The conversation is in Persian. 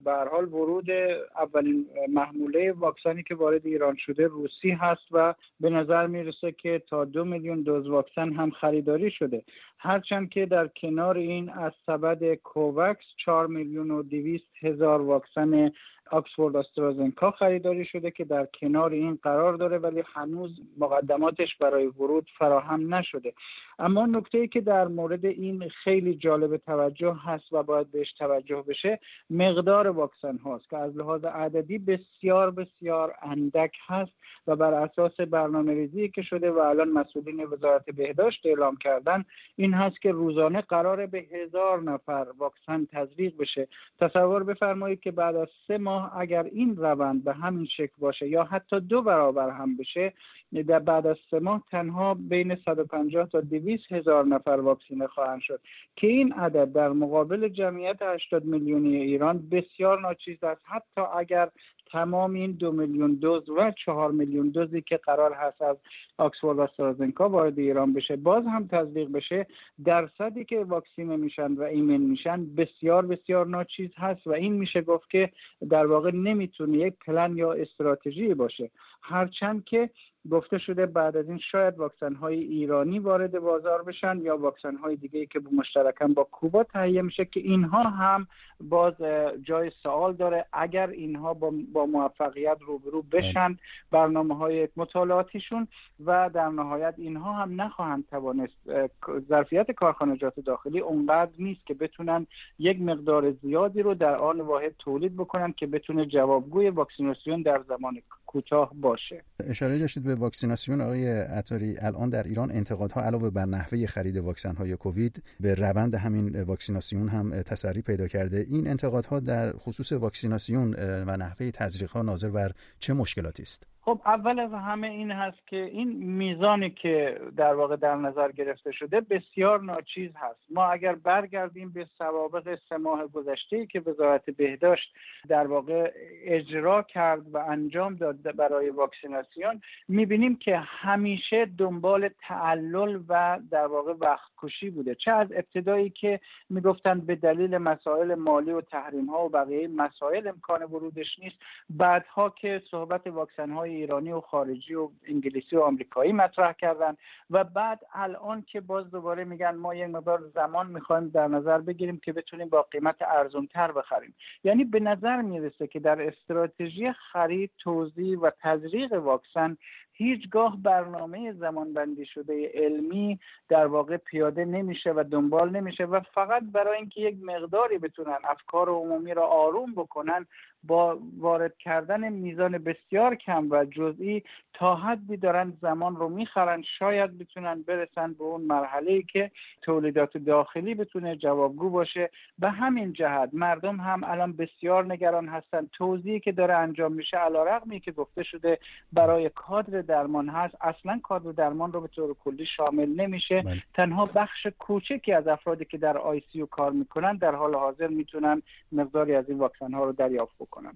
به هر حال ورود اولین محموله واکسنی که وارد ایران شده روسی هست و به نظر میرسه که تا 2 میلیون دوز واکسن هم خریداری شده. هرچند که در کنار این از سبد کووکس 4 میلیون و 200 هزار واکسن آکسفورد آسترازنکا خریداری شده که در کنار این قرار داره، ولی هنوز مقدماتش برای ورود فراهم نشده. اما نکته‌ای که در مورد این خیلی جالب توجه هست و باید بهش توجه بشه مقدار واکسن هاست که از لحاظ عددی بسیار بسیار اندک هست و بر اساس برنامه‌ریزی که شده و الان مسئولین وزارت بهداشت اعلام کردن این هست که روزانه قراره به 1000 نفر واکسن تزریق بشه. تصور بفرمایید که بعد از 3 ماه اگر این روند به همین شکل باشه یا حتی 2 برابر هم بشه، در بعد از 3 ماه تنها بین 150 تا 200 هزار نفر واکسینه خواهند شد که این عدد در مقابل جمعیت 80 میلیونی ایران بسیار ناچیز است. حتی اگر تمام این 2 میلیون دوز و 4 میلیون دوزی که قرار هست از آکسفورد آسترازنکا وارد ایران بشه باز هم تزریق بشه، درصدی که واکسینه میشن و ایمن میشن بسیار بسیار ناچیز هست و این میشه گفت که در واقع نمیتونه یک پلن یا استراتژی باشه. هرچند که گفته شده بعد از این شاید واکسن‌های ایرانی وارد بازار بشن یا واکسن‌های دیگه‌ای که مشترکاً با کوبا تهیه میشه که اینها هم باز جای سوال داره. اگر اینها با موفقیت روبرو بشن برنامه‌های مطالعاتیشون و در نهایت اینها هم نخواهند توانست، ظرفیت کارخانجات داخلی اونقدر نیست که بتونن یک مقدار زیادی رو در آن واحد تولید بکنن که بتونه جوابگوی واکسیناسیون در زمان کوتاه باشه. اشاره داشتید به واکسیناسیون آقای عطاری. الان در ایران انتقادها علاوه بر نحوه خرید واکسن‌های کووید به روند همین واکسیناسیون هم تسری پیدا کرده. این انتقادها در خصوص واکسیناسیون و نحوه تزریق‌ها ناظر بر چه مشکلاتی است؟ خب اول از همه این هست که این میزانی که در واقع در نظر گرفته شده بسیار ناچیز هست. ما اگر برگردیم به سوابق 3 ماه گذشته‌ای که وزارت بهداشت در واقع اجرا کرد و انجام داد برای واکسیناسیون، می‌بینیم که همیشه دنبال تعلل و در واقع وقت کشی بوده. چه از ابتدایی که میگفتن به دلیل مسائل مالی و تحریم‌ها و بقیه مسائل امکان ورودش نیست، بعدها که صحبت واکسن‌های ایرانی و خارجی و انگلیسی و آمریکایی مطرح کردن و بعد الان که باز دوباره میگن ما یک مقدار زمان میخوایم در نظر بگیریم که بتونیم با قیمت ارزان‌تر بخریم. یعنی به نظر میرسه که در استراتژی خرید، توزیع و تزریق واکسن هیچگاه برنامه زمانبندی شده علمی در واقع پیاده نمیشه و دنبال نمیشه و فقط برای اینکه یک مقداری بتونن افکار عمومی را آروم بکنن با وارد کردن میزان بسیار کم و جزئی تا حدی دارن زمان رو میخرن، شاید بتونن برسن به اون مرحله‌ای که تولیدات داخلی بتونه جوابگو باشه. به همین جهت مردم هم الان بسیار نگران هستن. توزیعی که داره انجام میشه علیرغمی که گفته شده برای کادر درمان هست، اصلا کادر درمان رو به طور کلی شامل نمیشه. تنها بخش کوچکی از افرادی که در آی سی یو کار میکنن در حال حاضر میتونن مقداری از این واکسن ها رو دریافت بکنن.